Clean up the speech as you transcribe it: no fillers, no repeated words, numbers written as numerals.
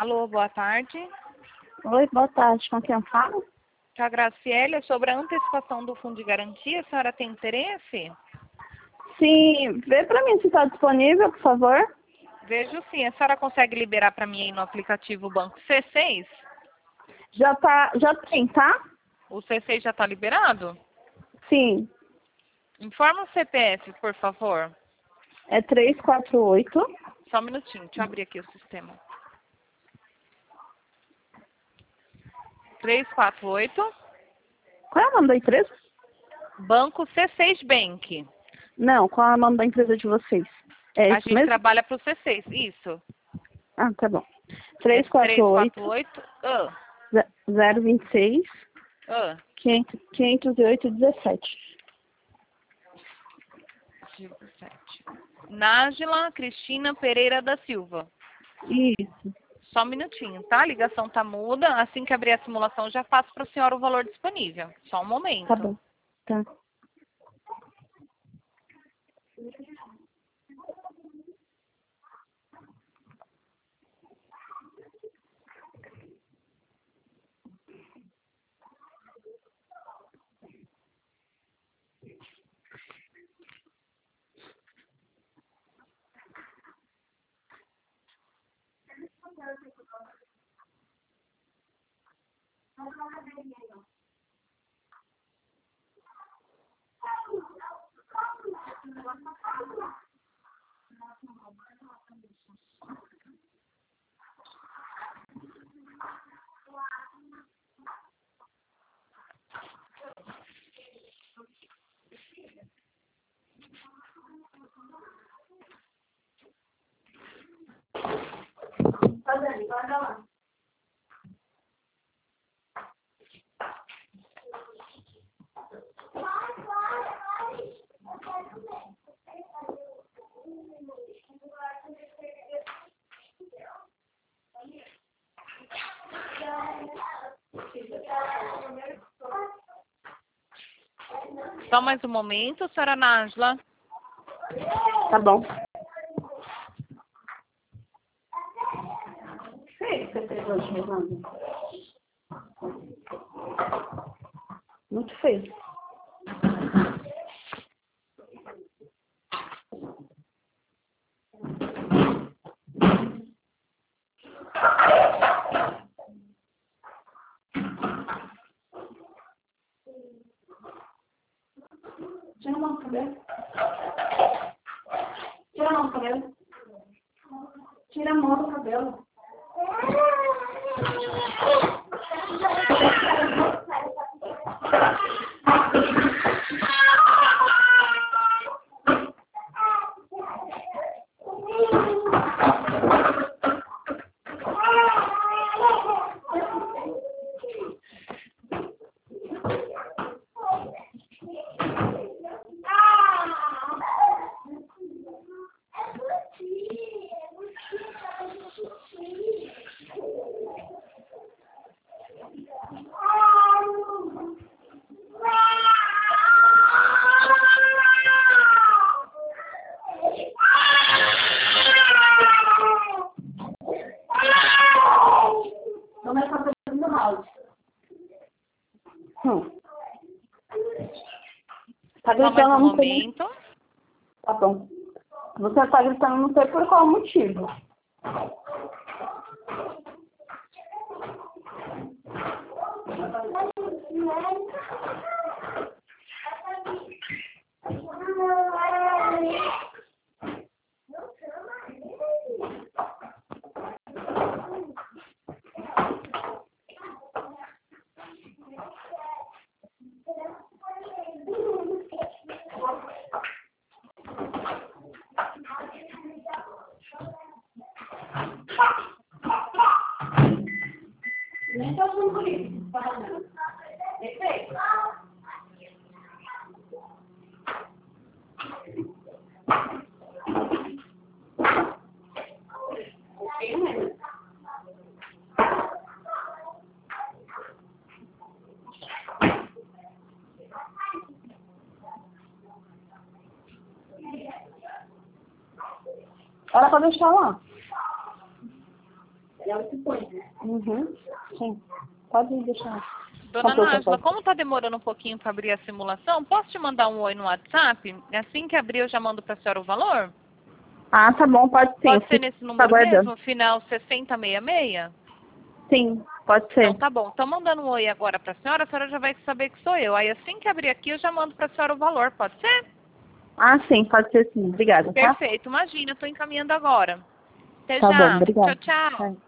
Alô, boa tarde. Oi, boa tarde. Com quem eu falo? Que a Graciela, sobre a antecipação do fundo de garantia, a senhora tem interesse? Sim, vê pra mim se está disponível, por favor. Vejo sim. A senhora consegue liberar para mim aí no aplicativo Banco C6? Já tem, tá? O C6 já está liberado? Sim, Informa o CPF, por favor. é 348. Só um minutinho, deixa eu abrir aqui o sistema. 348, Qual é o nome da empresa? Banco C6 Bank. Não, qual é o nome da empresa de vocês? É A isso gente mesmo? trabalha para o C6, isso. Ah, tá bom. É 348 348, 026 508 17. 17. Nájila Cristina Pereira da Silva. Isso, Só um minutinho, tá? A ligação tá muda. Assim que abrir a simulação, já passo para a senhora o valor disponível. Só um momento. tá bom. Tá. Tá bem, vai lá. Só mais um momento, senhora Nájila. Tá bom. Feio que você fez hoje, Fernando. Muito feio. Tira a mão do cabelo. Tira a mão do cabelo. Tira a mão do cabelo. Não é só fazendo mal. Tá Só mais gritando, um não sei. momento. Tá bom. Você tá gritando, não sei por qual motivo. Nem tá achando por isso. Tá fazendo. Perfeito. Era pra deixar lá. Uhum. Sim. Pode deixar. Dona Nájila, como está demorando um pouquinho para abrir a simulação, posso te mandar um oi no WhatsApp? Assim que abrir eu já mando para a senhora o valor? Ah, tá bom, pode sim. Pode ser nesse número aguardando. mesmo, final 6066? Sim, pode ser. Então tá bom. Estou mandando um oi agora para a senhora já vai saber que sou eu. Aí assim que abrir aqui eu já mando para a senhora o valor, pode ser? Ah, sim, pode ser sim. Obrigada, tá? Perfeito, imagina, estou encaminhando agora. Até Tá bom, já. obrigada. Tchau, tchau. Tá.